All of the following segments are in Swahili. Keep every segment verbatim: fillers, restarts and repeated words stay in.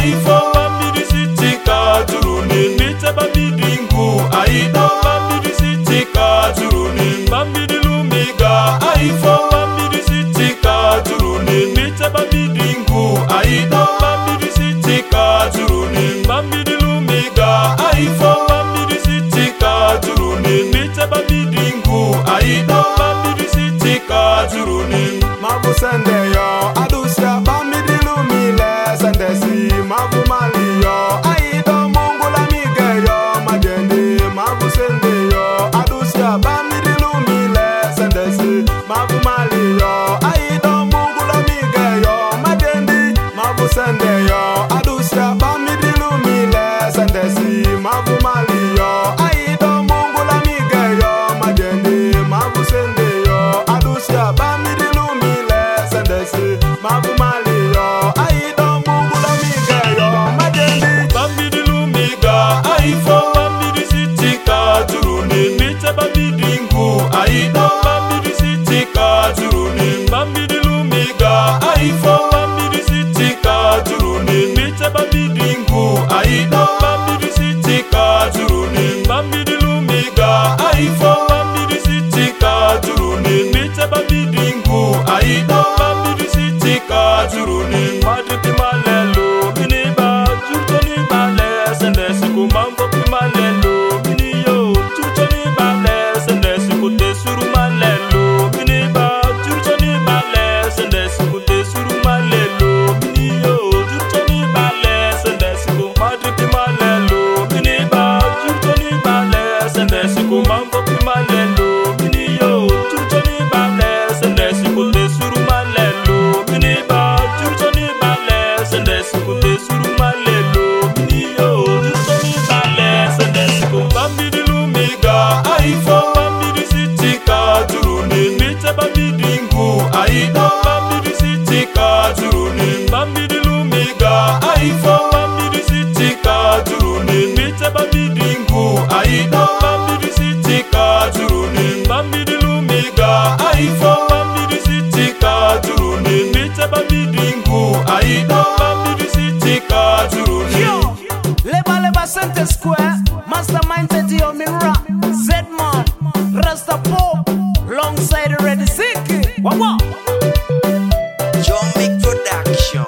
aifo bambidi sitika turuni nite bambidi ngu aido bambidi sitika turuni bambidi lumiga aifo bambidi sitika turuni nite bambidi ngu aido bambidi sitika turuni bambidi lumiga aifo bambidi sitika turuni nite bambidi ngu aido bambidi sitika turuni mabu sende yo adusia bambidi lumile sende si mabu mali yo aido mungu la mige yo majendi mabu sende yo adusia bambidi lumile sende si mabu mali yo aido mungu la mige yo majendi mabu sende yo adusia bambidi lumile sende si mabu mali yo aido mungu la mige yo majendi mabu sende yo adusia bambidi lumile sende si mabu mali yo aido mungu la mige yo majendi bambidi lumiga aifo bambidi sitika turuni nite bambidi ngu aido bambidi sitika turuni bambidi lumiga aifo bambidi sitika turuni nite bambidi ngu aido bambidi sitika turuni bambidi lumiga aifo bambidi sitika turuni nite bambidi ngu aido bambidi sitika turuni madriti malelo miniba churchoni bale sende siku mambo pimalelo miniyo churchoni bale sende siku tesuru malelo miniba churchoni bale sende siku tesuru malelo miniyo churchoni bale sende siku madriti malelo miniba churchoni bale sende siku mambo pimalelo miniyo churchoni bale sende siku tesuru malelo miniba churchoni bale sende siku tesuru malelo miniyo churchoni bale sende siku bambidi lumiga aifo bambidi sitika turuni nite bambidi ngu aido bambidi sitika turuni bambidi lumiga aifo bambidi sitika turuni nite bambidi ngu aido bambidi sitika turuni bambidi lumiga aifo bambidi sitika turuni nite bambidi ngu aido bambidi sitika turuni Yo, leba leba Center Square, Mastermind Teddy Mira, Zedman, Rasta Pop, alongside Red Ziki. Wawa. John Mick Production.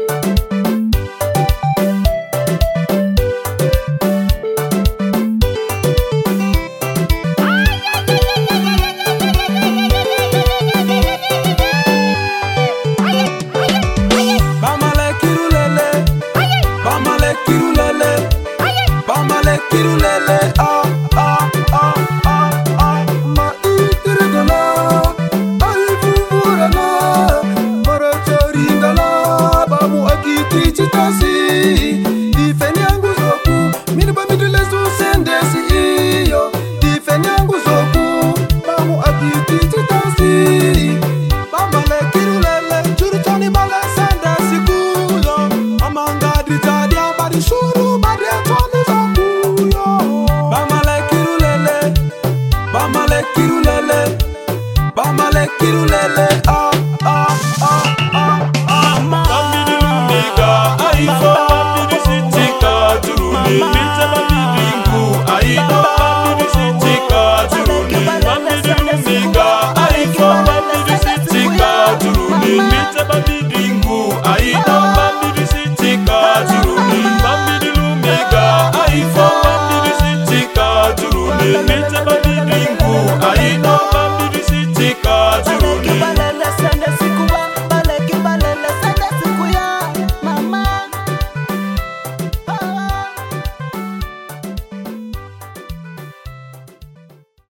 Bamale kirulele, bamale kirulele, bamale kirulele, ah ah ah ah ah, ma itirgala, ay furana, mara charingala, bamu akiti chitasi, difenyangu zoku, minba midule su sendesi iyo, difenyangu zoku, bamu akiti chitasi, bamale kirulele, churchani bale sendesi kuyo, amanga dritadia bari shuru bari atoni zokuyo, bamale kirulele, bamale kirulele, bamale kirulele, ah ah ah ah ah. bambidi lumiga aifo bambidi sitika turuni nite bambidi